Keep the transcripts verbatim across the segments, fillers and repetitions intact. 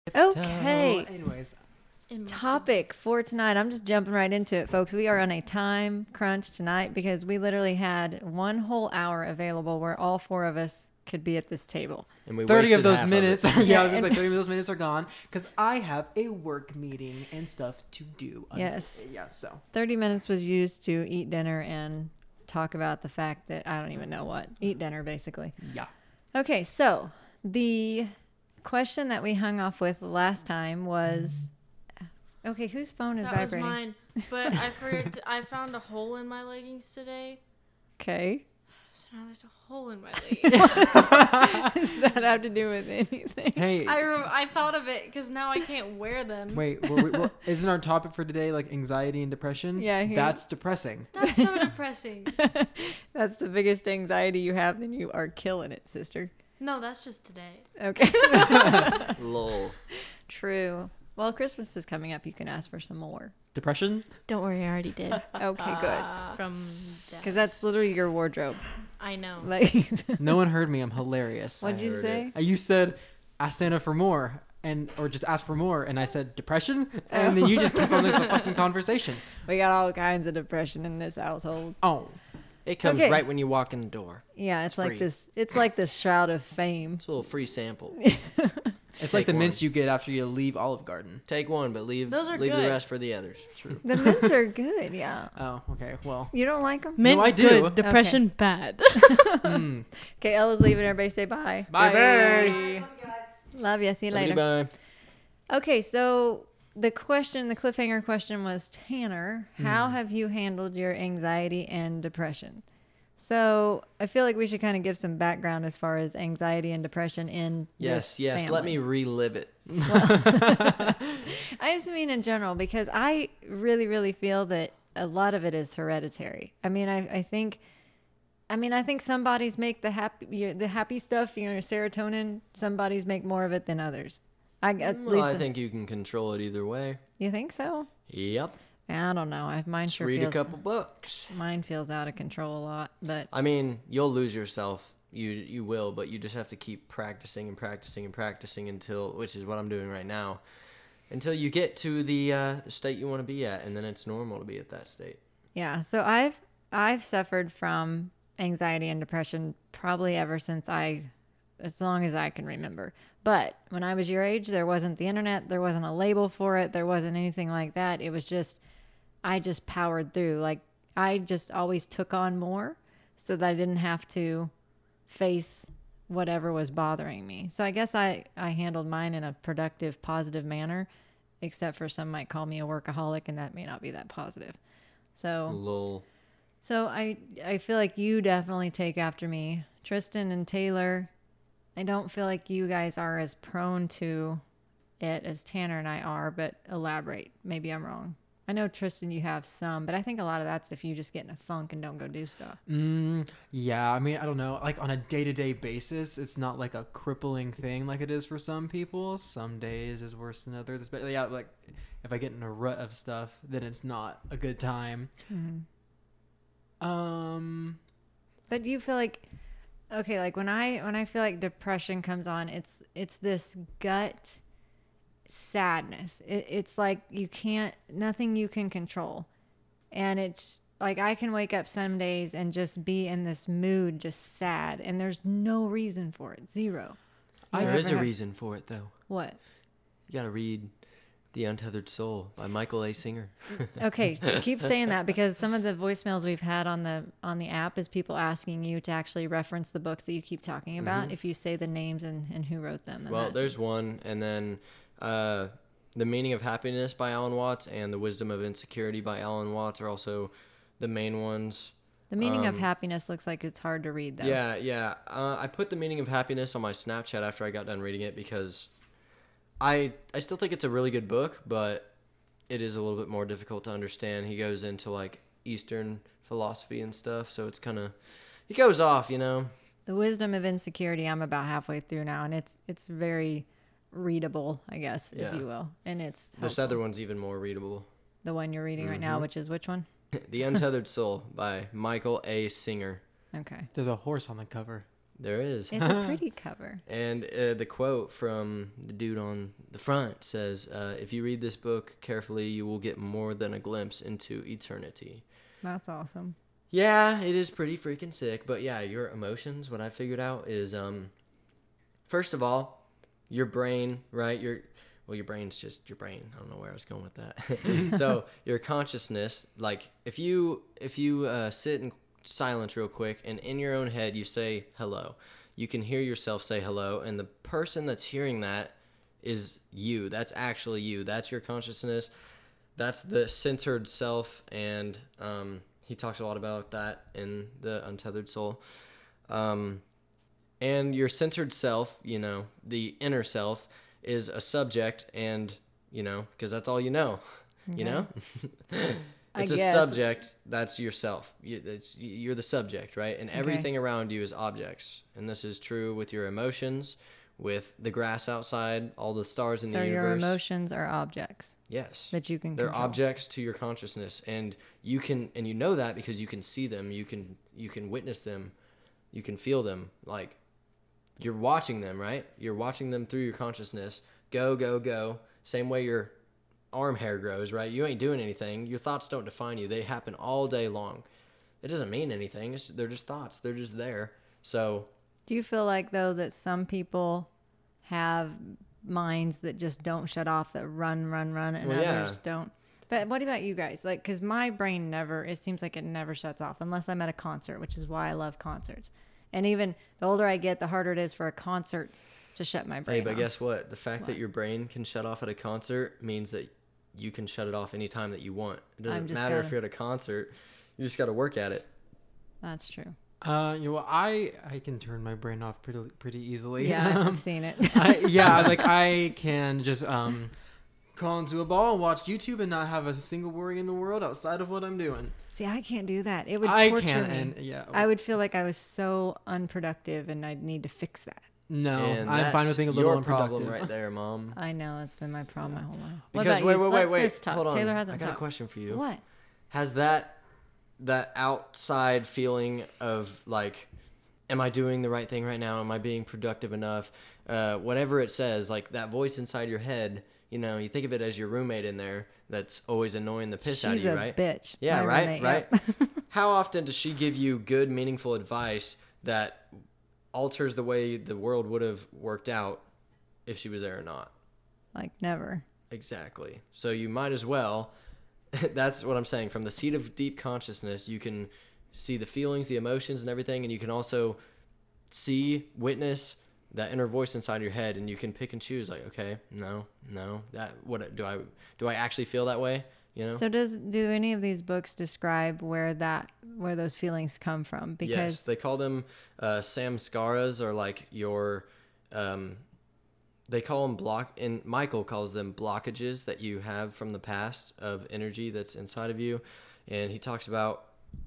Okay. Anyways, Topic for tonight. I'm just jumping right into it, folks. We are on a time crunch tonight because we literally had one whole hour available where all four of us could be at this table. And we thirty of wasted those half minutes. Of it. yeah, Yeah, I was just and- like thirty of those minutes are gone because I have a work meeting and stuff to do. Yes. Yeah. So thirty minutes was used to eat dinner and talk about the fact that I don't even know what. Eat dinner, basically. yeah. Okay, so the question that we hung off with last time was, okay, whose phone is That vibrating? was mine. But I forgot. To, I found a hole in my leggings today. Okay. So now there's a hole in my leggings. Does that have to do with anything? Hey. I rem- I thought of it because now I can't wear them. Wait, were we, were, isn't our topic for today like anxiety and depression? Yeah, here- That's depressing. That's so depressing. That's the biggest anxiety you have, then you are killing it, sister. No, that's just today. Okay. Lol. True. Well, Christmas is coming up. You can ask for some more. Depression? Don't worry, I already did. Okay, good. From Because that's literally your wardrobe. I know. Like, No one heard me. I'm hilarious. what'd you heard say? Uh, You said, ask Santa for more. And or just ask for more, and I said depression, and then you just kept on with the fucking conversation. We got all kinds of depression in this household. Oh, It comes Okay. right when you walk in the door. Yeah, it's, It's like free. this. It's like this shroud of fame. It's a little free sample. it's like Take the one. mints you get after you leave Olive Garden. Take one, but leave Those are leave the good. rest for the others. True. The mints are good. Yeah. Oh, okay. Well, You don't like them? Mint I do. good, depression bad. mm. Okay, Ella's leaving. Everybody say bye. Bye. Love you. See you later. Bye. Okay, so the question, the cliffhanger question was, Tanner, how Hmm. have you handled your anxiety and depression? So I feel like we should kind of give some background as far as anxiety and depression in Yes, this yes. Let me family. relive it. I just mean in general because I really, really feel that a lot of it is hereditary. I mean, I, I think, I mean, I think some bodies make the happy, you- the happy stuff, you know, serotonin. Some bodies make more of it than others. I at Well, least I think you can control it either way. you think so. Yep. I don't know. I mine Just sure read feels a couple books. mine feels out of control a lot, but I mean, you'll lose yourself. You you will, but you just have to keep practicing and practicing and practicing until, which is what I'm doing right now, until you get to the uh, state you want to be at, and then it's normal to be at that state. yeah. So I've I've suffered from anxiety and depression probably ever since I, as long as I can remember. But when I was your age, there wasn't the internet, there wasn't a label for it, there wasn't anything like that. It was just, I just powered through. Like I just always took on more so that I didn't have to face whatever was bothering me. So I guess I, I handled mine in a productive, positive manner, except for some might call me a workaholic, and that may not be that positive. So, Lol. so I, I feel like you definitely take after me. Tristan and Taylor, I don't feel like you guys are as prone to it as Tanner and I are, but elaborate. Maybe I'm wrong. I know, Tristan, you have some, but I think a lot of that's if you just get in a funk and don't go do stuff. Mm, yeah, I mean, I don't know. Like on a day-to-day basis, it's not like a crippling thing like it is for some people. Some days is worse than others. Especially, yeah, like if I get in a rut of stuff, then it's not a good time. Um, But do you feel like, okay, like when I when I feel like depression comes on, it's it's this gut sadness. It, it's like you can't, nothing you can control, and it's like I can wake up some days and just be in this mood, just sad, and there's no reason for it, zero. You There is ever a have- reason for it, though. What? You gotta read The Untethered Soul by Michael A. Singer. Okay, keep saying that because some of the voicemails we've had on the on the app is people asking you to actually reference the books that you keep talking about. If you say the names and, and who wrote them. then Well, that- there's one, and then uh, The Meaning of Happiness by Alan Watts and The Wisdom of Insecurity by Alan Watts are also the main ones. The Meaning of um, Happiness looks like it's hard to read, though. Yeah, yeah. Uh, I put The Meaning of Happiness on my Snapchat after I got done reading it because I I still think it's a really good book, but it is a little bit more difficult to understand. He goes into like Eastern philosophy and stuff, so it's kind of he goes off, you know. The Wisdom of Insecurity, I'm about halfway through now, and it's it's very readable, I guess, Yeah. if you will. And it's This helpful. other one's even more readable. The one you're reading right now, Mhm. which is which one? The Untethered Soul by Michael A. Singer. Okay. there's a horse on the cover. There is. It's a pretty cover. And uh, the quote from the dude on the front says, uh, if you read this book carefully, you will get more than a glimpse into eternity. That's awesome. Yeah, it is pretty freaking sick. But yeah, your emotions, what I figured out is, um, first of all, your brain, right? Your well, your brain's just your brain. I don't know where I was going with that. So your consciousness, like if you if you uh, sit in silence real quick and in your own head you say hello, you can hear yourself say hello, and the person that's hearing that is you. That's actually you. That's your consciousness. That's the centered self, and um, he talks a lot about that in the Untethered Soul. Um, and your centered self, you know, the inner self, is a subject, and you know, because that's all you know, you know. I It's a guess. subject. That's yourself. You, it's, you're the subject, right? And Okay. everything around you is objects. And this is true with your emotions, with the grass outside, all the stars in So the your universe. emotions are objects Yes. that you can They're control. objects to your consciousness, and you can, and you know that because you can see them, you can, you can witness them, you can feel them. Like you're watching them, right? You're watching them through your consciousness. Go, go, go. Same way your arm hair grows, right? You ain't doing anything. Your thoughts don't define you. They happen all day long. It doesn't mean anything. It's, they're just thoughts. They're just there. So Do you feel like though that some people have minds that just don't shut off, that run, run, run, and Well, yeah. others don't? But what about you guys? Like, because my brain never, it seems like it never shuts off unless I'm at a concert, which is why I love concerts. And even the older I get, the harder it is for a concert to shut my brain hey, but off. guess what? The fact that What? your brain can shut off at a concert means that you can shut it off anytime that you want. It I'm doesn't just matter if gotta- you're at a concert. You just got to work at it. That's true. Uh, you know, well, I I can turn my brain off pretty pretty easily. Yeah, Um, I've seen it. I, yeah, like I can just um crawl into a ball and watch YouTube and not have a single worry in the world outside of what I'm doing. See, I can't do that. It would I torture can, me. and yeah, I would feel like I was so unproductive, and I'd need to fix that. no, and I'm that's fine with being a little your unproductive. problem right there, Mom. I know that's been my problem my whole life. What Because about wait, you? wait, wait, Let's wait. just talk. Hold on. Taylor I hasn't got a talked. question for you. What? Has that that outside feeling of like, am I doing the right thing right now? Am I being productive enough? Uh, whatever it says, like that voice inside your head, you know, you think of it as your roommate in there that's always annoying the piss out of She's you, a right? bitch. Yeah, My right, roommate, right. yep. How often does she give you good, meaningful advice that alters the way the world would have worked out if she was there or not? Like never. Exactly. So you might as well. That's what I'm saying. From the seat of deep consciousness, you can see the feelings, the emotions, and everything, and you can also see, witness that inner voice inside your head, and you can pick and choose. Like, okay, no, no, that what do I do? I actually feel that way? You know. So does do any of these books describe where that where those feelings come from? Because Yes, they call them uh, samskaras, or like your, um, they call them block, and Michael calls them blockages that you have from the past of energy that's inside of you, and he talks about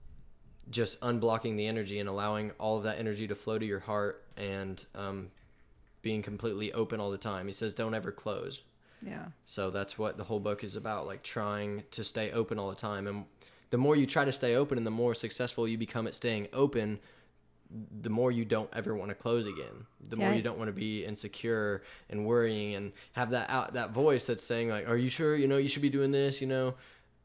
just unblocking the energy and allowing all of that energy to flow to your heart, and um, being completely open all the time. He says, don't ever close. yeah. So that's what the whole book is about, like trying to stay open all the time. And the more you try to stay open and the more successful you become at staying open, the more you don't ever want to close again. The more Yeah. you don't want to be insecure and worrying and have that out, that voice that's saying like, are you sure, you know, you should be doing this, you know?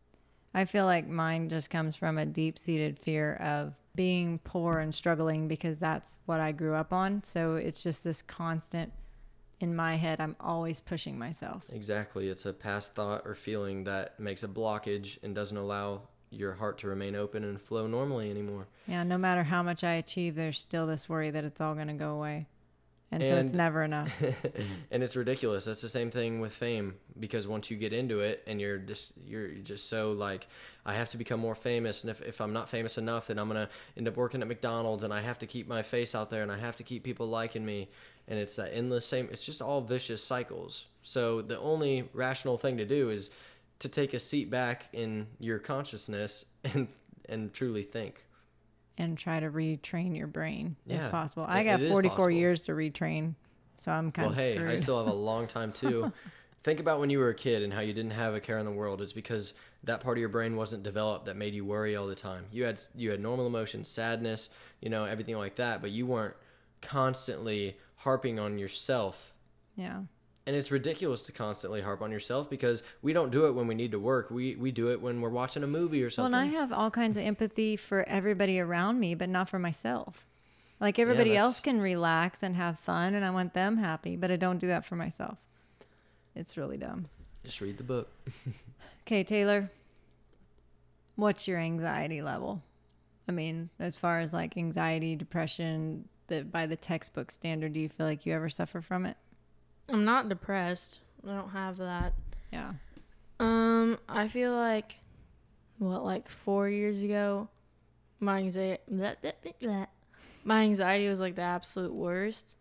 I feel like mine just comes from a deep-seated fear of being poor and struggling, because that's what I grew up on. So it's just this constant in my head. I'm always pushing myself. Exactly. It's a past thought or feeling that makes a blockage and doesn't allow your heart to remain open and flow normally anymore. Yeah, no matter how much I achieve, there's still this worry that it's all going to go away. And, so it's And- never enough. And it's ridiculous. That's the same thing with fame, because once you get into it and you're just you're just so like, I have to become more famous, and if, if I'm not famous enough, then I'm gonna end up working at McDonald's, and I have to keep my face out there, and I have to keep people liking me, and it's that endless same. It's just all vicious cycles. So the only rational thing to do is to take a seat back in your consciousness and and truly think. And try to retrain your brain Yeah, if possible. it- I got it is forty-four possible. years to retrain, so I'm kind Well, of hey, screwed. I still have a long time too. Think about when you were a kid and how you didn't have a care in the world. It's because that part of your brain wasn't developed that made you worry all the time. You had you had normal emotions, sadness, you know, everything like that, but you weren't constantly harping on yourself. Yeah. And it's ridiculous to constantly harp on yourself because we don't do it when we need to work. We we do it when we're watching a movie or Well, something. and I have all kinds of empathy for everybody around me, but not for myself. Like everybody that's- else can relax and have fun, and I want them happy, but I don't do that for myself. It's really dumb. Just read the book. Okay, Taylor, what's your anxiety level? I mean, as far as like anxiety, depression, that by the textbook standard, do you feel like you ever suffer from it? I'm not depressed. I don't have that. Yeah. Um, I feel like, what, like four years ago, my anxiety, my anxiety was like the absolute worst.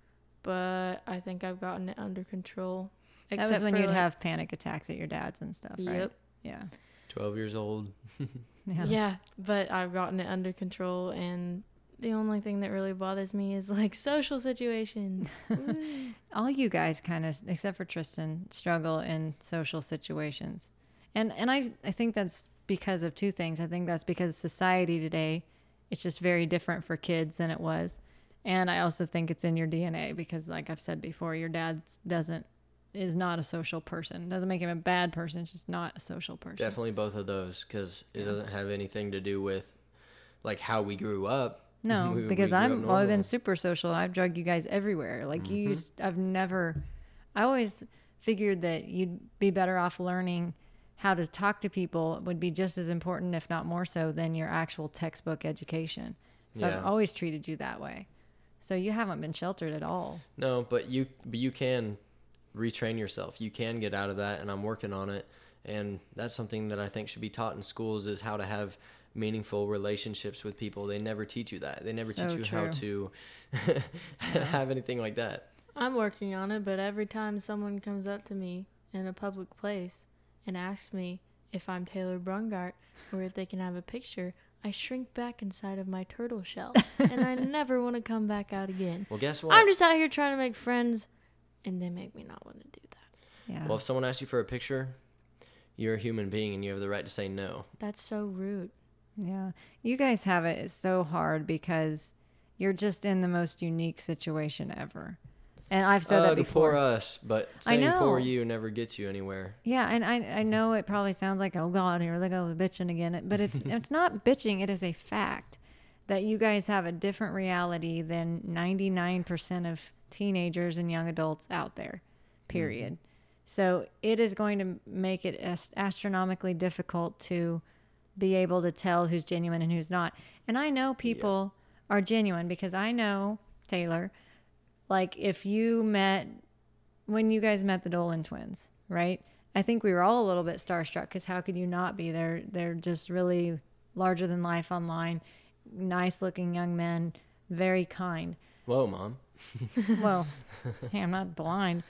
But I think I've gotten it under control. That was Except when for, you'd like- have panic attacks at your dad's and stuff, right? Yep. Yeah. twelve years old. Yeah. Yeah, but I've gotten it under control, and the only thing that really bothers me is like social situations. All you guys kind of, except for Tristan, struggle in social situations. And and I, I think that's because of two things. I think that's because society today, it's just very different for kids than it was. And I also think it's in your D N A because, like I've said before, your dad doesn't, is not a social person. Doesn't make him a bad person. It's just not a social person. Definitely both of those because it doesn't have anything to do with like how we grew up. No, We- we because grew up I'm always normal. been super social. I've drugged you guys everywhere. Like you used, I've never. I always figured that you'd be better off learning how to talk to people would be just as important, if not more so, than your actual textbook education. So Yeah. I've always treated you that way. So you haven't been sheltered at all. No, but you but you can retrain yourself. You can get out of that, and I'm working on it. And that's something that I think should be taught in schools is how to have meaningful relationships with people. They never teach you that. They never So teach you how to have anything like that. I'm working on it, but every time someone comes up to me in a public place and asks me if I'm Taylor Brungart or if they can have a picture, I shrink back inside of my turtle shell, and I never want to come back out again. Well, guess what? I'm just out here trying to make friends, and they make me not want to do that. Yeah. Well, if someone asks you for a picture, you're a human being and you have the right to say no. That's so rude. Yeah. You guys have it so hard because you're just in the most unique situation ever. And I've said uh, that the before. poor us, but I saying poor know. you never gets you anywhere. Yeah, and I I know it probably sounds like, oh God, here they go bitching again. But it's it's not bitching, it is a fact that you guys have a different reality than ninety-nine percent of teenagers and young adults out there. Period. Mm-hmm. So it is going to make it ast- astronomically difficult to be able to tell who's genuine and who's not. And I know people yeah. are genuine because I know, Taylor, like if you met, when you guys met the Dolan twins, right? I think we were all a little bit starstruck because how could you not be? They're, they're just really larger than life online, nice looking young men, very kind. Whoa, Mom. Well, hey, I'm not blind.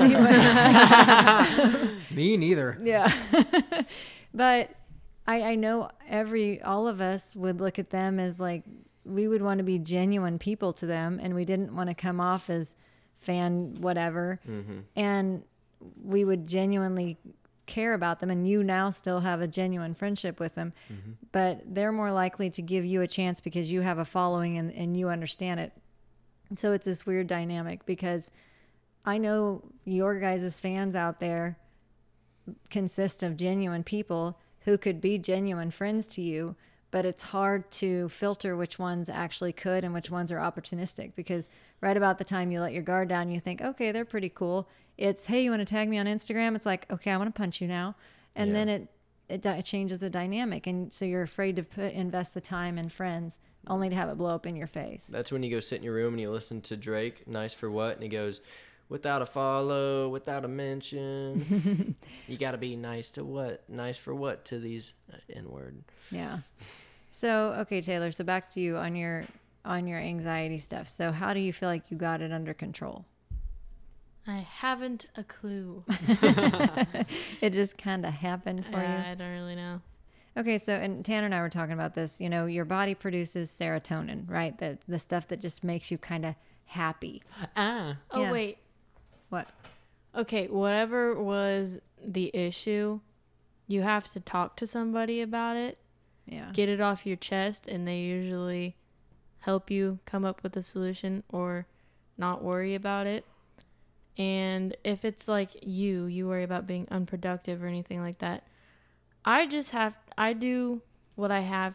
Me neither. Yeah. But I, I know every, all of us would look at them as like, we would want to be genuine people to them, and we didn't want to come off as fan whatever. Mm-hmm. And we would genuinely care about them, and you now still have a genuine friendship with them. Mm-hmm. But they're more likely to give you a chance because you have a following and, and you understand it. So it's this weird dynamic because I know your guys' fans out there consist of genuine people who could be genuine friends to you, but it's hard to filter which ones actually could and which ones are opportunistic because right about the time you let your guard down, you think, okay, they're pretty cool. It's, hey, you want to tag me on Instagram? It's like, okay, I want to punch you now. And yeah. then it, it, it changes the dynamic. And so you're afraid to put invest the time in friends only to have it blow up in your face. That's when you go sit in your room and you listen to Drake, Nice for What? And he goes, without a follow, without a mention. You got to be nice to what? Nice for what to these N-word. Yeah. So, okay, Taylor, so back to you on your on your anxiety stuff. So how do you feel like you got it under control? I haven't a clue. It just kind of happened for yeah, you? I don't really know. Okay, so and Tanner and I were talking about this. You know, your body produces serotonin, right? The the stuff that just makes you kind of happy. Ah. Oh, Yeah. wait. What? Okay, whatever was the issue, you have to talk to somebody about it, Yeah. get it off your chest, and they usually help you come up with a solution or not worry about it. And if it's like you, you worry about being unproductive or anything like that, I just have, I do what I have,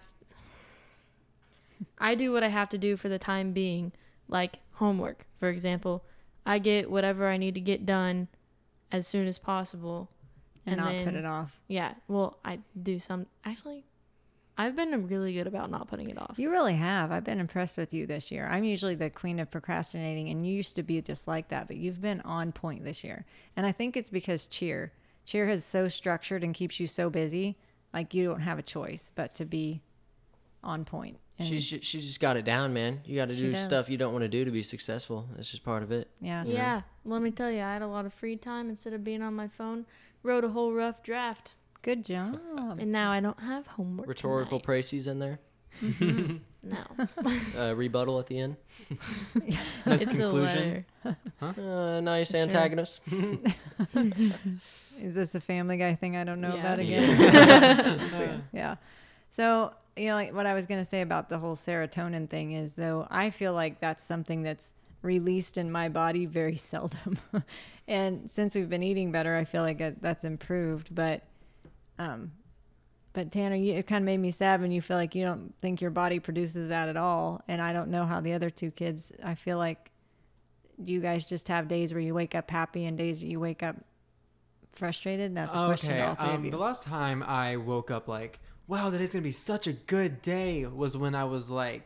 I do what I have to do for the time being, like homework, for example. I get whatever I need to get done as soon as possible. And, And not then, put it off. yeah, well, I do some, actually, I've been really good about not putting it off. You really have. I've been impressed with you this year. I'm usually the queen of procrastinating, and you used to be just like that, but you've been on point this year. And I think it's because cheer. Cheer is so structured and keeps you so busy, like you don't have a choice but to be on point. And She's ju- she's just got it down, man. You got to She do does. stuff you don't want to do to be successful. That's just part of it. yeah. You know? Yeah, let me tell you, I had a lot of free time instead of being on my phone. Wrote a whole rough draft, Good job. and now I don't have homework. Rhetorical tonight. praise in there. No, Uh, rebuttal at the end. Nice it's conclusion. a letter. Uh, nice Sure. antagonist. Is this a Family Guy thing I don't know Yeah. about Yeah. again? Yeah. So, you know, like what I was going to say about the whole serotonin thing is, though, I feel like that's something that's released in my body very seldom. And since we've been eating better, I feel like it, that's improved. But, um, but Tanner, you, it kind of made me sad when you feel like you don't think your body produces that at all. And I don't know how the other two kids, I feel like you guys just have days where you wake up happy and days that you wake up frustrated. That's a question to all three um, of you. The last time I woke up like, wow, today's gonna be such a good day was when I was like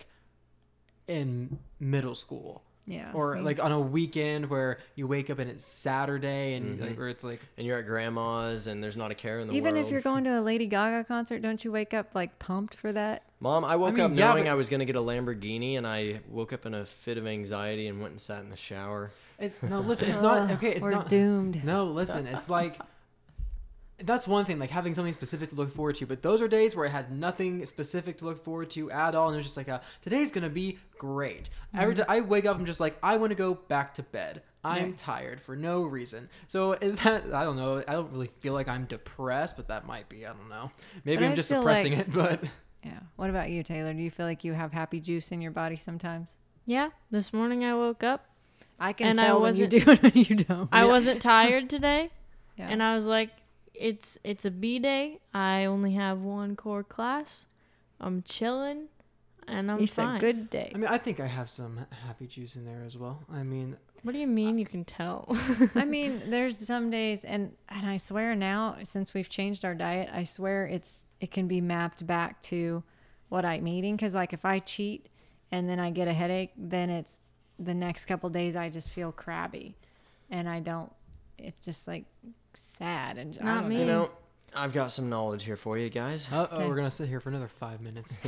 in middle school. Yeah. Or see? like on a weekend where you wake up and it's Saturday and Mhm. like where it's like And you're at grandma's and there's not a care in the even world. if you're going to a Lady Gaga concert, don't you wake up like pumped for that? Mom, I woke mean, up yeah, knowing but- I was going to get a Lamborghini, and I woke up in a fit of anxiety and went and sat in the shower. it's, no, listen, it's not Ugh, okay. It's we're not doomed. No, listen, it's like that's one thing, like having something specific to look forward to. But those are days where I had nothing specific to look forward to at all, and it was just like, a, today's gonna be great. Every day I wake up, I'm just like, I want to go back to bed. I'm Right. tired for no reason. So is that? I don't know. I don't really feel like I'm depressed, but that might be. I don't know. Maybe But I'm I just feel suppressing like- it. But Yeah. What about you, Taylor? Do you feel like you have happy juice in your body sometimes? Yeah, this morning I woke up. I can And I tell when you wasn't- do and when you don't. I wasn't tired today, Yeah. and I was like, it's it's a B day. I only have one core class. I'm chilling, and I'm you fine. said good day. I mean, I think I have some happy juice in there as well. I mean, What do you mean you can tell? I mean, there's some days, and and I swear now, since we've changed our diet, I swear it's it can be mapped back to what I'm eating. Because like if I cheat and then I get a headache, then it's the next couple days I just feel crabby, and I don't. It's just like sad and I Not don't me. know. You know, I've got some knowledge here for you guys. uh oh, Okay. we're gonna sit here for another five minutes.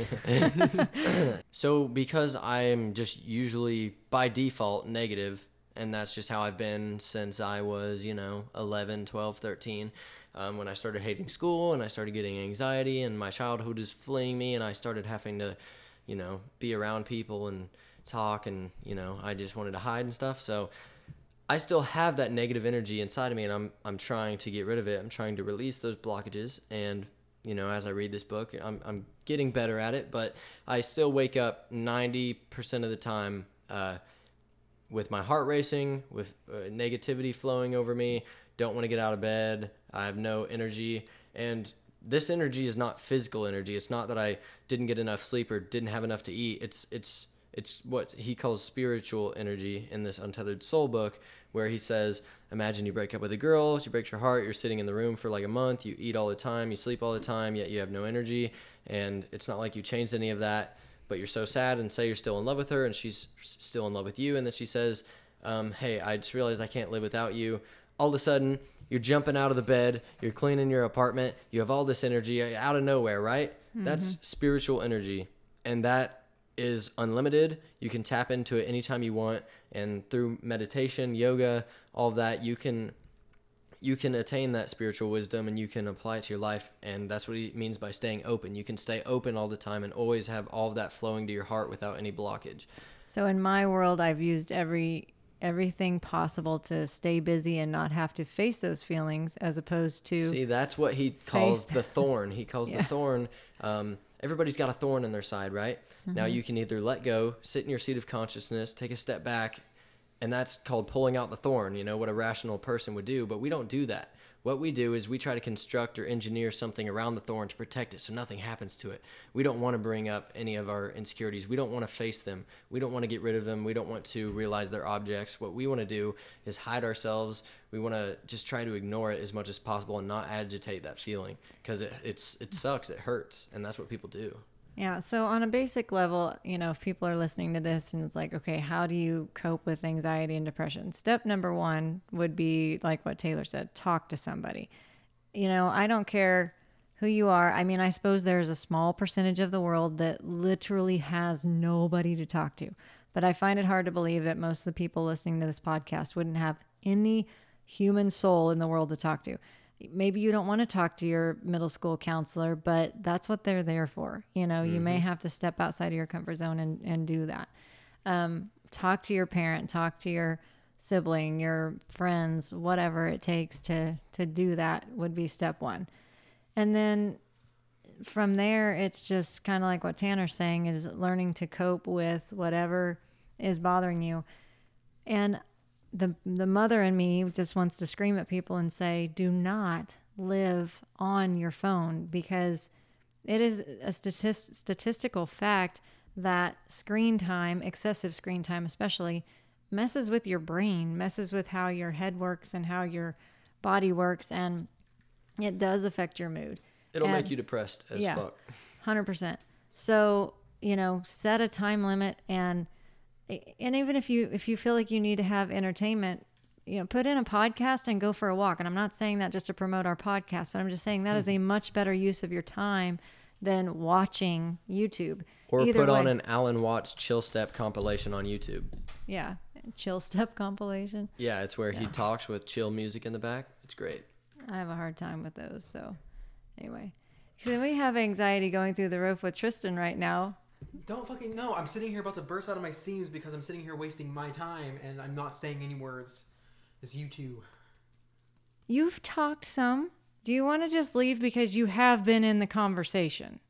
So, because I am just usually by default negative, and that's just how I've been since I was, you know, eleven, twelve, thirteen, um, when I started hating school and I started getting anxiety and my childhood is fleeing me and I started having to, you know, be around people and talk and, you know, I just wanted to hide and stuff. So, I still have that negative energy inside of me, and I'm I'm trying to get rid of it. I'm trying to release those blockages, and you know, as I read this book, I'm I'm getting better at it. But I still wake up ninety percent of the time uh, with my heart racing, with uh, negativity flowing over me. Don't want to get out of bed. I have no energy, and this energy is not physical energy. It's not that I didn't get enough sleep or didn't have enough to eat. It's it's it's what he calls spiritual energy in this Untethered Soul book, where he says, imagine you break up with a girl, she breaks your heart, you're sitting in the room for like a month, you eat all the time, you sleep all the time, yet you have no energy, and it's not like you changed any of that, but you're so sad, and say you're still in love with her, and she's s- still in love with you, and then she says, um, hey, I just realized I can't live without you. All of a sudden, you're jumping out of the bed, you're cleaning your apartment, you have all this energy out of nowhere, right? That's spiritual energy, and that is unlimited. You can tap into it anytime you want, and through meditation, yoga, all of that, you can you can attain that spiritual wisdom and you can apply it to your life. And that's what he means by staying open. You can stay open all the time and always have all of that flowing to your heart without any blockage. So in my world, I've used every everything possible to stay busy and not have to face those feelings, as opposed to See, that's what he calls Face- the thorn. He calls Yeah. the thorn. Um, everybody's got a thorn in their side, right? Mm-hmm. Now you can either let go, sit in your seat of consciousness, take a step back, and that's called pulling out the thorn, you know, what a rational person would do. But we don't do that. What we do is we try to construct or engineer something around the thorn to protect it so nothing happens to it. We don't want to bring up any of our insecurities. We don't want to face them. We don't want to get rid of them. We don't want to realize they're objects. What we want to do is hide ourselves. We want to just try to ignore it as much as possible and not agitate that feeling, because it, it's, it sucks. It hurts. And that's what people do. Yeah. So on a basic level, you know, if people are listening to this and it's like, okay, how do you cope with anxiety and depression? Step number one would be like what Taylor said, talk to somebody. You know, I don't care who you are. I mean, I suppose there's a small percentage of the world that literally has nobody to talk to, but I find it hard to believe that most of the people listening to this podcast wouldn't have any human soul in the world to talk to. Maybe you don't want to talk to your middle school counselor, but that's what they're there for. You know, mm-hmm. You may have to step outside of your comfort zone and, and do that. Um, talk to your parent, talk to your sibling, your friends, whatever it takes to, to do that would be step one. And then from there, it's just kind of like what Tanner's saying, is learning to cope with whatever is bothering you. And the the mother in me just wants to scream at people and say, do not live on your phone, because it is a statist- statistical fact that screen time, excessive screen time especially, messes with your brain, messes with how your head works and how your body works, and it does affect your mood. It'll and, make you depressed as yeah, fuck. one hundred percent. So, you know, set a time limit, and And even if you if you feel like you need to have entertainment, you know, put in a podcast and go for a walk. And I'm not saying that just to promote our podcast, but I'm just saying that is a much better use of your time than watching YouTube. Or Either put way. on an Alan Watts Chill Step compilation on YouTube. Yeah, Chill Step compilation. Yeah, it's where Yeah. he talks with chill music in the back. It's great. I have a hard time with those. So anyway, so we have anxiety going through the roof with Tristan right now. Don't fucking know. I'm sitting here about to burst out of my seams because I'm sitting here wasting my time and I'm not saying any words. It's you two. You've talked some. Do you want to just leave because you have been in the conversation?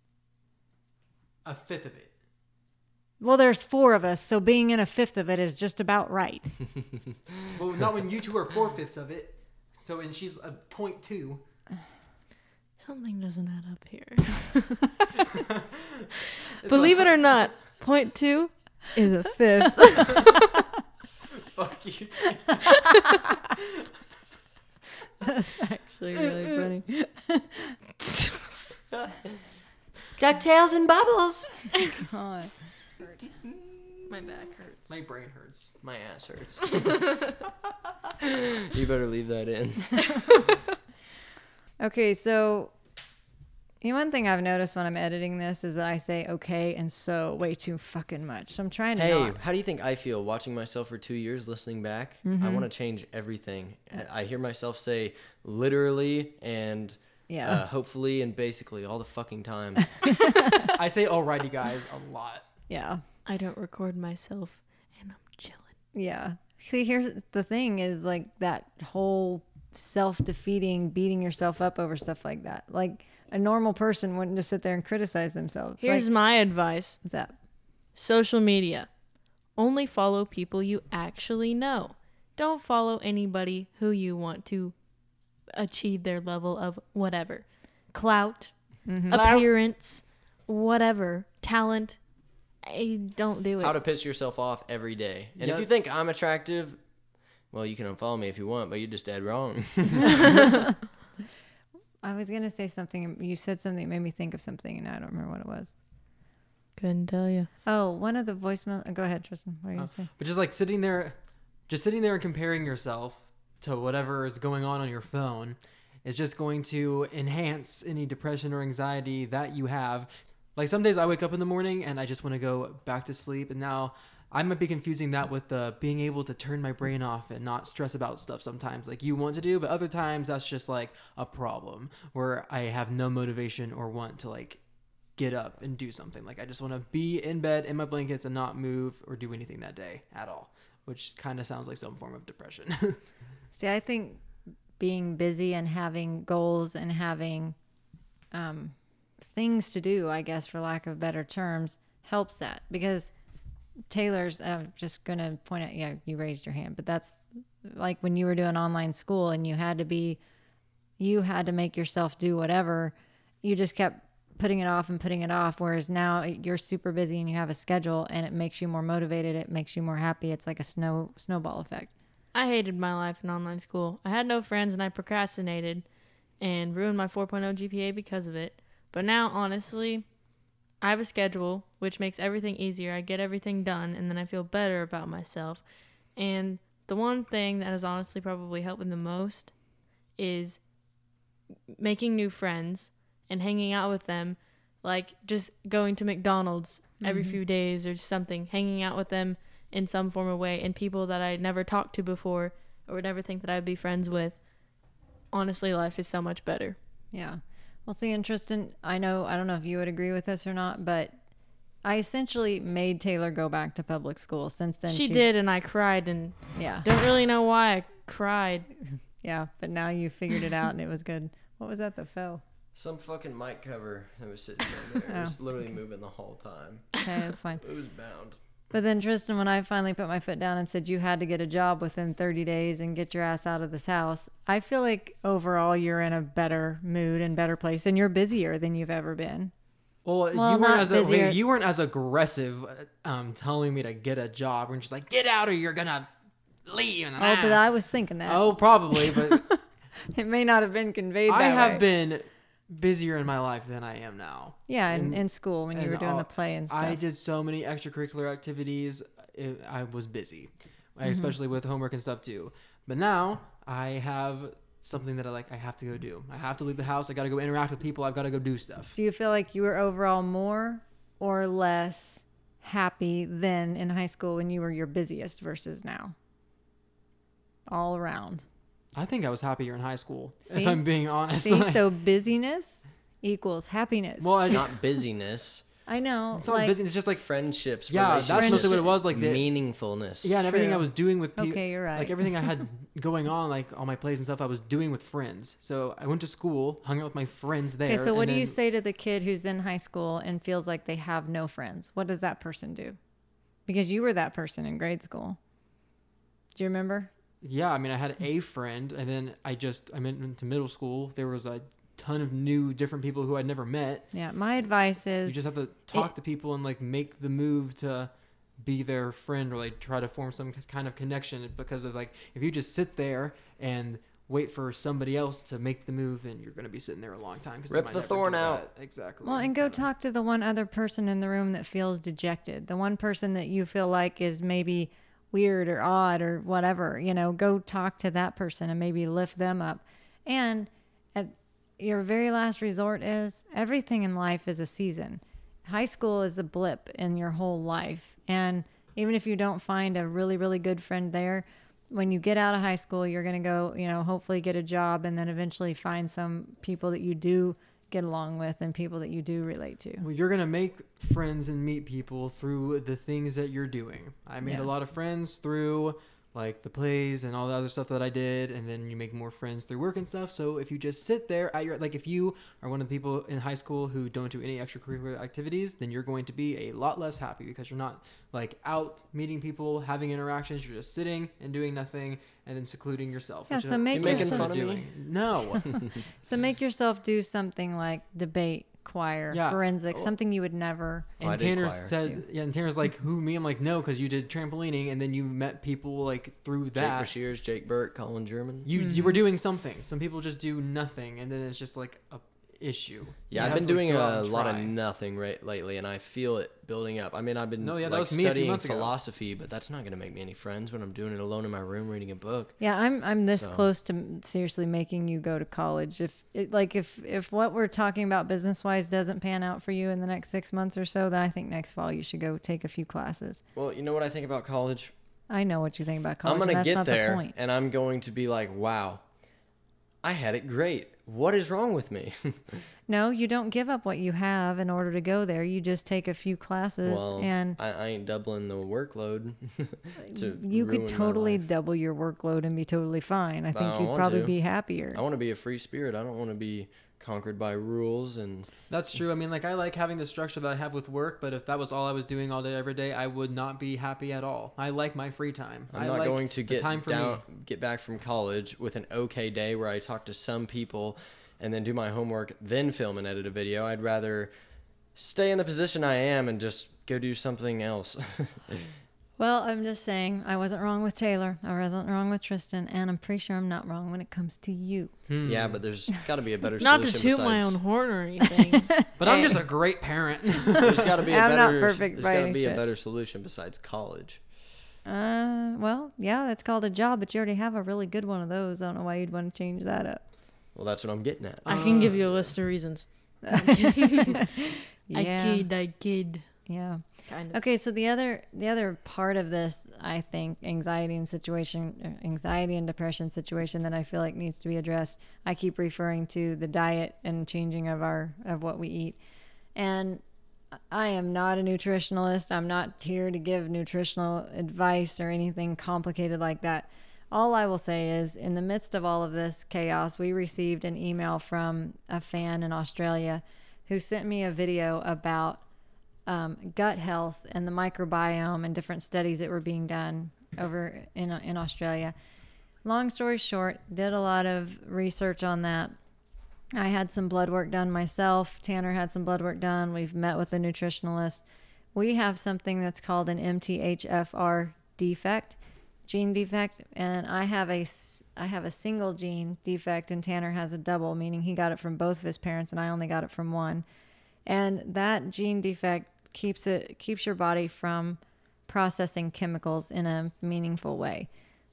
A fifth of it. Well, there's four of us, so being in a fifth of it is just about right. Well, not when you two are four fifths of it. So, and she's a point two. Something doesn't add up here. Believe it or not, point two is a fifth. Fuck you. That's actually really funny. DuckTales and Bubbles. God. My back hurts. My brain hurts. My ass hurts. You better leave that in. Okay, so you know, one thing I've noticed when I'm editing this is that I say okay and so way too fucking much. So I'm trying to Hey, not. how do you think I feel watching myself for two years, listening back? Mm-hmm. I want to change everything. I hear myself say literally and Yeah. uh, hopefully and basically all the fucking time. I say alrighty guys a lot. Yeah. I don't record myself, and I'm chilling. Yeah. See, here's the thing is like that whole self-defeating, beating yourself up over stuff like that. Like a normal person wouldn't just sit there and criticize themselves. Here's like, my advice. what's that? Social media. Only follow people you actually know. Don't follow anybody who you want to achieve their level of whatever. Clout, Mm-hmm. appearance, whatever. Talent. I don't do it. How to piss yourself off every day. And Yep. if you think I'm attractive, well, you can unfollow me if you want, but you're just dead wrong. I was going to say something. You said something that made me think of something, and I don't remember what it was. Couldn't tell you. Oh, one of the voicemail. Go ahead, Tristan. What are you going Uh, to say? But just like sitting there, just sitting there and comparing yourself to whatever is going on on your phone is just going to enhance any depression or anxiety that you have. Like some days I wake up in the morning and I just want to go back to sleep. And now I might be confusing that with the being able to turn my brain off and not stress about stuff sometimes like you want to do. But other times that's just like a problem where I have no motivation or want to like get up and do something. Like I just want to be in bed in my blankets and not move or do anything that day at all, which kind of sounds like some form of depression. See, I think being busy and having goals and having um, things to do, I guess, for lack of better terms, helps that. Because Taylor's, I'm just going to point out, yeah, you raised your hand, but that's like when you were doing online school and you had to be, you had to make yourself do whatever, you just kept putting it off and putting it off. Whereas now you're super busy and you have a schedule and it makes you more motivated. It makes you more happy. It's like a snow snowball effect. I hated my life in online school. I had no friends and I procrastinated and ruined my four point oh G P A because of it. But now, honestly, I have a schedule, which makes everything easier. I get everything done, and then I feel better about myself. And the one thing that has honestly probably helped me the most is making new friends and hanging out with them, like just going to McDonald's every Mm-hmm. few days or something, hanging out with them in some form of way, and people that I never talked to before or would never think that I'd be friends with. Honestly, life is so much better. Yeah. Well, see, and Tristan, I know, I don't know if you would agree with this or not, but I essentially made Taylor go back to public school. Since then, She she's, did, and I cried, and Yeah. don't really know why I cried. Yeah. But now you figured it out and it was good. What was that that fell? Some fucking mic cover that was sitting right there. It was Oh, literally moving the whole time. Okay, that's fine. It was bound. But then, Tristan, when I finally put my foot down and said you had to get a job within thirty days and get your ass out of this house, I feel like overall you're in a better mood and better place, and you're busier than you've ever been. Well, Well, you weren't not as a, busier. wait, you weren't as aggressive, uh, um, telling me to get a job. We're just like, get out or you're gonna leave. And Oh, ah. but I was thinking that. oh, probably, but It may not have been conveyed that I have way. been busier in my life than I am now. Yeah, in, And- in school when you and were doing all- the play and stuff. I did so many extracurricular activities. It, I was busy, Mm-hmm. especially with homework and stuff too. But now I have something that I like. I have to go do. I have to leave the house. I got to go interact with people. I've got to go do stuff. Do you feel like you were overall more or less happy than in high school when you were your busiest versus now? All around. I think I was happier in high school, See? if I'm being honest. See, so busyness equals happiness. well, I just, Not busyness. I know. it's not like, busy. It's just like Friendships. Yeah, that's relationships, mostly what it was, like the- meaningfulness. yeah, and everything True. I was doing with people. Okay, you're right. Like everything I had going on, like all my plays and stuff, I was doing with friends. So I went to school, hung out with my friends there. Okay, so what and do you then- say to the kid who's in high school and feels like they have no friends? What does that person do? Because you were that person in grade school. Do you remember? Yeah, I mean, I had a friend, and then I just I went into middle school. There was a ton of new, different people who I'd never met. Yeah, my advice You is just have to talk to people and like make the move to be their friend or like try to form some kind of connection. Because of like, if you just sit there and wait for somebody else to make the move, then you're going to be sitting there a long time. 'Cause they Rip might the never thorn do out. that. Exactly. well, and go Kinda. talk to the one other person in the room that feels dejected. The one person that you feel like is maybe weird or odd or whatever. You know, go talk to that person and maybe lift them up. And at your very last resort is everything in life is a season. High school is a blip in your whole life. And even if you don't find a really, really good friend there, when you get out of high school, you're going to go, you know, hopefully get a job and then eventually find some people that you do get along with and people that you do relate to. Well, you're going to make friends and meet people through the things that you're doing. I made Yeah. a lot of friends through like the plays and all the other stuff that I did, and then you make more friends through work and stuff. So if you just sit there at your, like if you are one of the people in high school who don't do any extracurricular activities, then you're going to be a lot less happy because you're not like out meeting people, having interactions. You're just sitting and doing nothing and then secluding yourself. Yeah, which so is make You making yourself, fun of me? doing. No. so make yourself do something like debate, choir, Yeah. forensics, something you would never. Oh, I And did Tanner choir. said, yeah, and Tanner's like, who, me? I'm like, no, because you did trampolining and then you met people like through Jake that. Brashears, Jake Burt, Colin German. You Mm-hmm. you were doing something. Some people just do nothing, and then it's just like a issue. Yeah, You I've have been to, like, doing go out a and lot of try. nothing right lately, and I feel it building up. I mean, I've been No, yeah, that like was me a few studying months ago. philosophy, but that's not going to make me any friends when I'm doing it alone in my room reading a book. Yeah, I'm I'm this So- close to seriously making you go to college. If it, like if if what we're talking about business wise doesn't pan out for you in the next six months or so, then I think next fall you should go take a few classes. Well, you know what I think about college? I know what you think about college. I'm and going to that's get not there, the point. and I'm going to be like, wow, I had it great. what is wrong with me? No, you don't give up what you have in order to go there. You just take a few classes well, and I, I ain't doubling the workload. to you ruin could my totally life. double your workload and be totally fine. I But I think don't you'd want probably to. be happier. I want to be a free spirit. I don't want to be conquered by rules and That's true. I mean, like, I like having the structure that I have with work, but if that was all I was doing all day, every day, I would not be happy at all. I like my free time. I'm I not like going to the get time for down, me. get back from college with an okay day where I talk to some people and then do my homework, then film and edit a video. I'd rather stay in the position I am and just go do something else. Well, I'm just saying, I wasn't wrong with Taylor. I wasn't wrong with Tristan, and I'm pretty sure I'm not wrong when it comes to you. Hmm. Yeah, but there's got to be a better Not to solution. toot my besides- own horn or anything. But I'm Hey. just a great parent. There's got to be a I'm not better. perfect there's by got to any be a stretch. better solution besides college. Uh, well, yeah, that's called a job, but you already have a really good one of those. I don't know why you'd want to change that up. Well, that's what I'm getting at. I can give you a list of reasons. I Yeah, kid, I kid. yeah. Kind of. Okay, so the other the other part of this, I think, anxiety and situation, anxiety and depression situation that I feel like needs to be addressed. I keep referring to the diet and changing of our of what we eat, and I am not a nutritionalist. I'm not here to give nutritional advice or anything complicated like that. All I will say is, in the midst of all of this chaos, we received an email from a fan in Australia who sent me a video about um, gut health and the microbiome and different studies that were being done over in in Australia. Long story short, did a lot of research on that. I had some blood work done myself. Tanner had some blood work done. We've met with a nutritionalist. We have something that's called an M T H F R defect, gene defect, and I have a s- I have a single gene defect, and Tanner has a double, meaning he got it from both of his parents, and I only got it from one. And that gene defect keeps it keeps your body from processing chemicals in a meaningful way,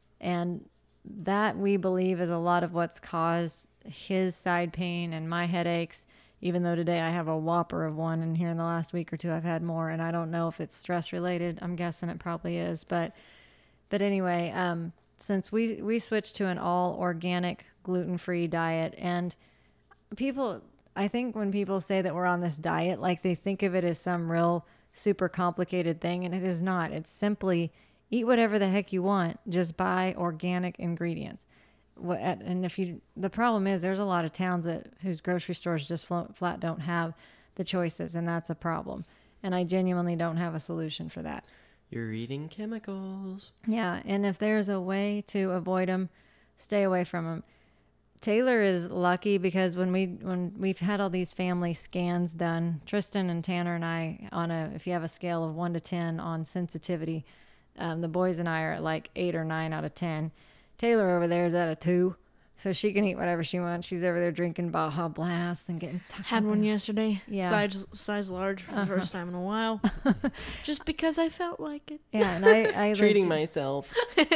and that we believe is a lot of what's caused his side pain and my headaches, even though today I have a whopper of one, and here in the last week or two I've had more, and I don't know if it's stress related. I'm guessing it probably is, but but anyway, um, since we we switched to an all organic gluten-free diet, and people, I think when people say that we're on this diet, like they think of it as some real super complicated thing, and it is not. It's simply eat whatever the heck you want, just buy organic ingredients. What, and if you, the problem is there's a lot of towns that whose grocery stores just flat, flat don't have the choices, and that's a problem. And I genuinely don't have a solution for that. You're eating chemicals. Yeah, and if there's a way to avoid them, stay away from them. Taylor is lucky because when we when we've had all these family scans done, Tristan and Tanner and I, on a if you have a scale of one to ten on sensitivity, um, the boys and I are at like eight or nine out of ten. Taylor over there is at a two, so she can eat whatever she wants. She's over there drinking Baja Blast and getting tucked Had up one in- yesterday. Yeah. Size size large for the first time in a while. Just because I felt like it. Yeah, and I, I Treating legit- myself.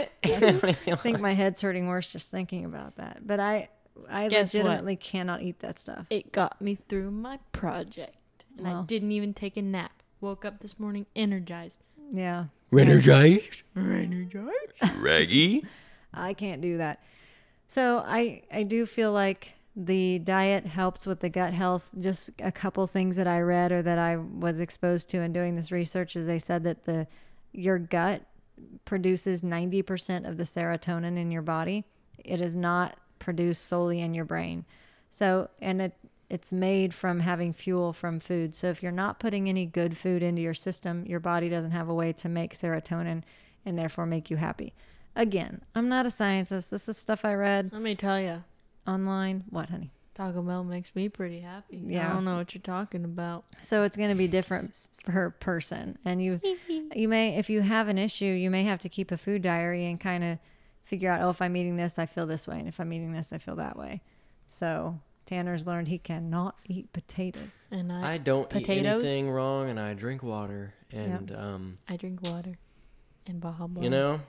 I think my head's hurting worse just thinking about that. But I I Guess what? legitimately cannot eat that stuff. It got me through my project. And I Well. didn't even take a nap. Woke up this morning energized. Yeah. Energized. Energized? Raggy. I can't do that. So I I do feel like the diet helps with the gut health. Just a couple things that I read or that I was exposed to in doing this research is they said that the your gut produces ninety percent of the serotonin in your body. It is not produced solely in your brain. So, and it it's made from having fuel from food. So if you're not putting any good food into your system, your body doesn't have a way to make serotonin and therefore make you happy. Again, I'm not a scientist. This is stuff I read Let me tell you, online. What, honey? Taco Bell makes me pretty happy. Yeah. I don't know what you're talking about. So it's going to be different per person. And you you may, if you have an issue, you may have to keep a food diary and kind of figure out, oh, if I'm eating this, I feel this way. And if I'm eating this, I feel that way. So Tanner's learned he cannot eat potatoes. And I I don't Potatoes? eat anything wrong, and I drink water, and um, I drink water and Baja Blast. you know,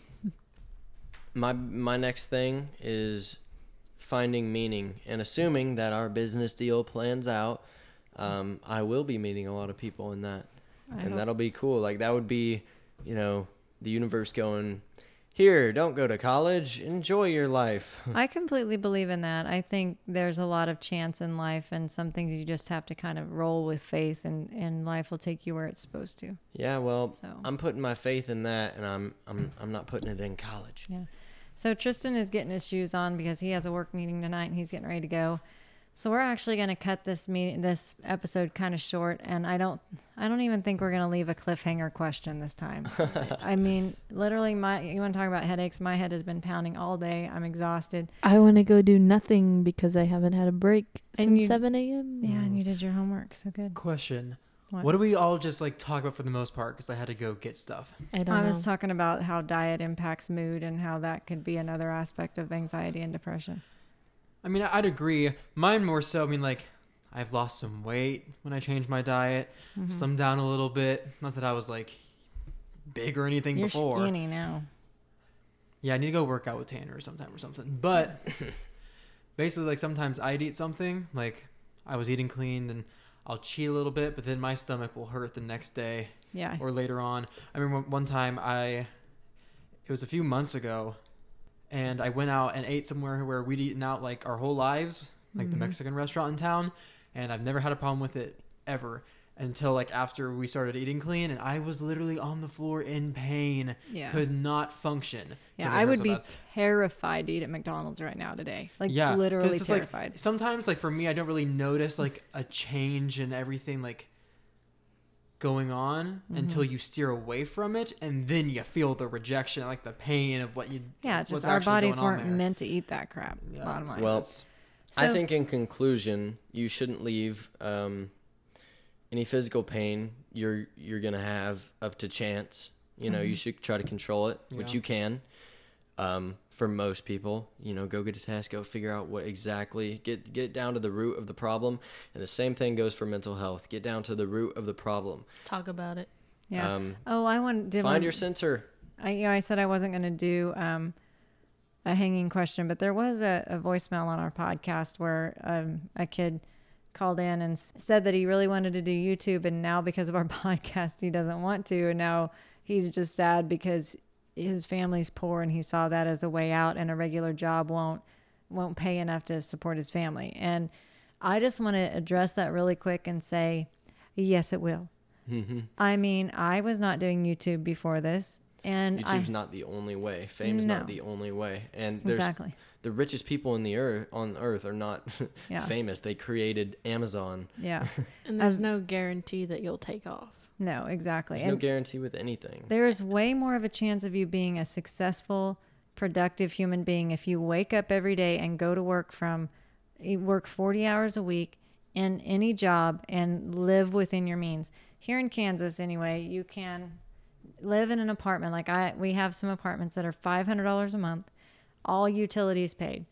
my my next thing is finding meaning, and assuming that our business deal plans out, um, I will be meeting a lot of people in that, I and hope- that'll be cool. Like that would be, you know, the universe going, here, don't go to college. Enjoy your life. I completely believe in that. I think there's a lot of chance in life, and some things you just have to kind of roll with faith, and, and life will take you where it's supposed to. Yeah, well, So. I'm putting my faith in that, and I'm I'm I'm not putting it in college. Yeah. So Tristan is getting his shoes on because he has a work meeting tonight and he's getting ready to go. So we're actually going to cut this meeting, this episode kind of short, and I don't, I don't even think we're going to leave a cliffhanger question this time. I mean, literally, my you want to talk about headaches? My head has been pounding all day. I'm exhausted. I want to go do nothing because I haven't had a break And since you- seven a.m. Yeah, and you did your homework, so good. Question. What? What do we all just like talk about for the most part? Because I had to go get stuff. I don't I know. was talking about how diet impacts mood and how that could be another aspect of anxiety and depression. I mean, I'd agree. Mine more so. I mean, like, I've lost some weight when I changed my diet. Mhm. Some down a little bit. Not that I was like big or anything You're before. skinny now. Yeah, I need to go work out with Tanner sometime or something. But basically, like, sometimes I'd eat something. Like, I was eating clean, then I'll cheat a little bit, but then my stomach will hurt the next day Yeah. or later on. I remember one time I, it was a few months ago, and I went out and ate somewhere where we'd eaten out like our whole lives, like the Mhm. Mexican restaurant in town, and I've never had a problem with it ever until like after we started eating clean, and I was literally on the floor in pain, Yeah. could not function. 'cause Yeah, it I hurt would so be bad. terrified to eat at McDonald's right now today. Like, Yeah, 'cause literally it's, like, terrified. sometimes like for me, I don't really notice like a change in everything like going on Mhm. until you steer away from it, and then you feel the rejection, like the pain of what you. Yeah, it's what's just our actually bodies going on weren't there. meant to eat that crap. Yeah. Bottom line. Well, It's- I So- think in conclusion, you shouldn't leave um, any physical pain you're you're gonna have up to chance. You know, you Mhm. should try to control it, which Yeah. you can. Um, for most people, you know, go get a test, go figure out what exactly, get get down to the root of the problem, and the same thing goes for mental health. Get down to the root of the problem. Talk about it. yeah. Um, oh, I want did find one- your center. I, you know, I said I wasn't going to do um, a hanging question, but there was a, a voicemail on our podcast where um, a kid called in and s- said that he really wanted to do YouTube, and now because of our podcast, he doesn't want to, and now he's just sad because his family's poor, and he saw that as a way out, and a regular job won't won't pay enough to support his family. And I just want to address that really quick and say, yes, it will. Mm-hmm. I mean, I was not doing YouTube before this, and YouTube's I, not the only way. Fame's No. not the only way. And there's exactly. the richest people in the earth on earth are not Yeah. famous. They created Amazon. Yeah. And there's Um, no guarantee that you'll take off. No, exactly. There's no And guarantee with anything. there's way more of a chance of you being a successful, productive human being if you wake up every day and go to work from you work forty hours a week in any job and live within your means. Here in Kansas anyway, you can live in an apartment like I we have some apartments that are five hundred dollars a month, all utilities paid.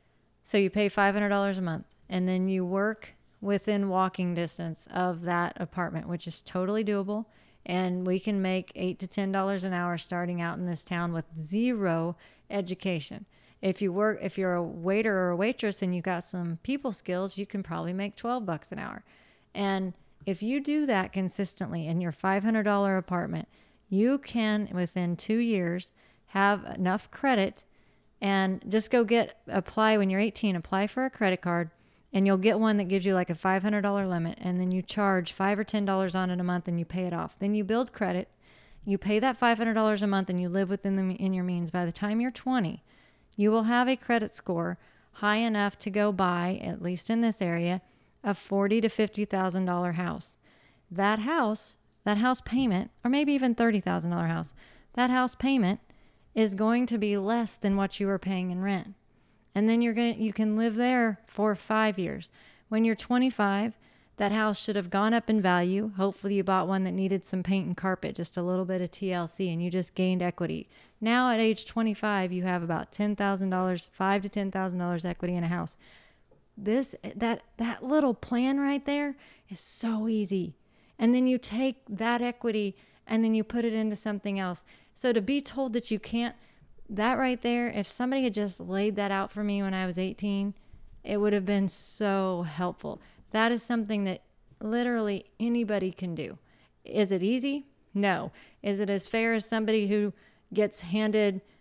So you pay five hundred dollars a month, and then you work within walking distance of that apartment, which is totally doable. And we can make eight to ten dollars an hour starting out in this town with zero education. If you work, if you're a waiter or a waitress and you got some people skills, you can probably make twelve bucks an hour. And if you do that consistently in your five hundred dollars apartment, you can within two years have enough credit and just go get apply when you're eighteen, apply for a credit card, and you'll get one that gives you like a five hundred dollars limit, and then you charge five or ten dollars on it a month and you pay it off. Then you build credit, you pay that five hundred dollars a month, and you live within the, in your means. By the time you're twenty, you will have a credit score high enough to go buy, at least in this area, a forty to fifty thousand dollars house. That house, that house payment, or maybe even thirty thousand dollars house, that house payment is going to be less than what you were paying in rent. And then you're going to, you can live there for five years. When you're twenty-five, that house should have gone up in value. Hopefully you bought one that needed some paint and carpet, just a little bit of T L C, and you just gained equity. Now at age twenty-five, you have about ten thousand dollars, five to ten thousand dollars equity in a house. This, that, that little plan right there is so easy. And then you take that equity and then you put it into something else. So to be told that you can't, that right there, if somebody had just laid that out for me when I was eighteen, it would have been so helpful. That is something that literally anybody can do. Is it easy? No. Is it as fair as somebody who gets handed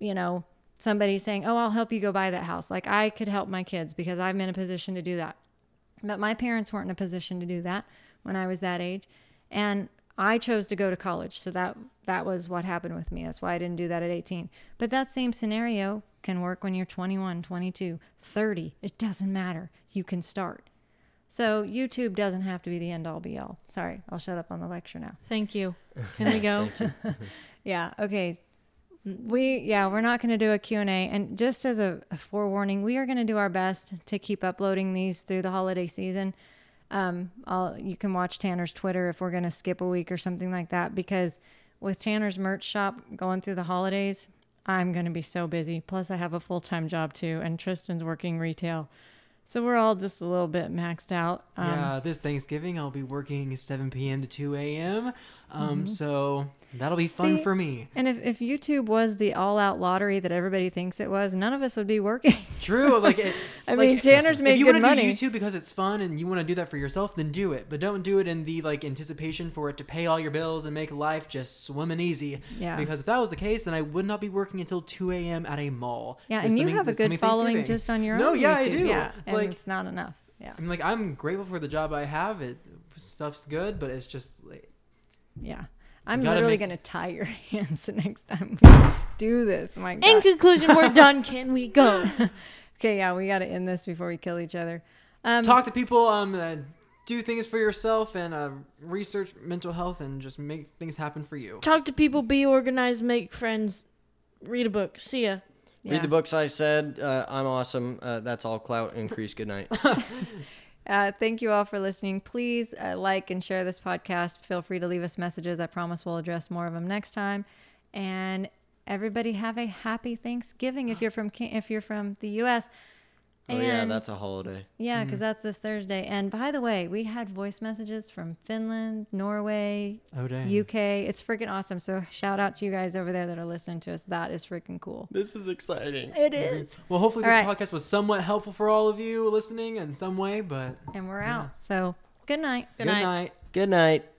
you know, somebody saying, oh, I'll help you go buy that house. Like I could help my kids because I'm in a position to do that. But my parents weren't in a position to do that when I was that age. And I chose to go to college. So that that was what happened with me. That's why I didn't do that at eighteen. But that same scenario can work when you're twenty-one, twenty-two, thirty. It doesn't matter. You can start. So YouTube doesn't have to be the end all be all. Sorry, I'll shut up on the lecture now. Thank you. Can we go? Yeah, okay. We yeah, we're not going to do a Q and A. And just as a, a forewarning, we are going to do our best to keep uploading these through the holiday season. Um, I'll, you can watch Tanner's Twitter if we're going to skip a week or something like that, because with Tanner's merch shop going through the holidays, I'm going to be so busy. Plus I have a full-time job too, and Tristan's working retail. So we're all just a little bit maxed out. Um, yeah, this Thanksgiving I'll be working seven p.m. to two a.m. Um, mm-hmm. So that'll be fun See, for me. And if, if YouTube was the all-out lottery that everybody thinks it was, none of us would be working. True. Like, it, I like, mean, Tanner's made if you good wanna money. do YouTube because it's fun and you want to do that for yourself, then do it. But don't do it in the like anticipation for it to pay all your bills and make life just swimming easy. Yeah. Because if that was the case, then I would not be working until two a.m. at a mall. Yeah, This and you coming- have a this good coming following Thanksgiving. just on your No, own yeah, I YouTube. do. Yeah, and Like- it's not enough. Yeah. I'm like, I'm grateful for the job I have. It stuff's good, but it's just like, Yeah. I'm gotta literally make- going to tie your hands the next time we do this. My God. In conclusion, we're done. Can we go? Okay, yeah, we got to end this before we kill each other. Um, talk to people, um, uh, do things for yourself, and uh, research mental health, and just make things happen for you. Talk to people, be organized, make friends, read a book. See ya. yeah. Read the books I said. Uh, I'm awesome. Uh, that's all clout. Increase. Good night. Uh, thank you all for listening. Please uh, like and share this podcast. Feel free to leave us messages. I promise we'll address more of them next time. And everybody have a happy Thanksgiving if you're from Ca- if you're from the U S Oh yeah, And- that's a holiday. Yeah, because Mm-hmm. that's this Thursday. And by the way, we had voice messages from Finland, Norway, Oh, dang. U K. It's freaking awesome. So shout out to you guys over there that are listening to us. That is freaking cool. This is exciting. It is. Well, hopefully All this right. podcast was somewhat helpful for all of you listening in some way, but And we're out. So good night. Good good night. night. Good night.